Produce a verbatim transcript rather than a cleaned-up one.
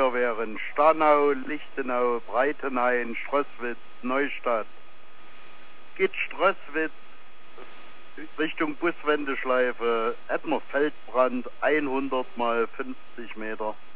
Kilometer wären Starnau, Lichtenau, Breitenhain, Stroßwitz, Neustadt. Geht Stroßwitz Richtung Buswendeschleife, hätten wir Feldbrand, hundert mal fünfzig Meter.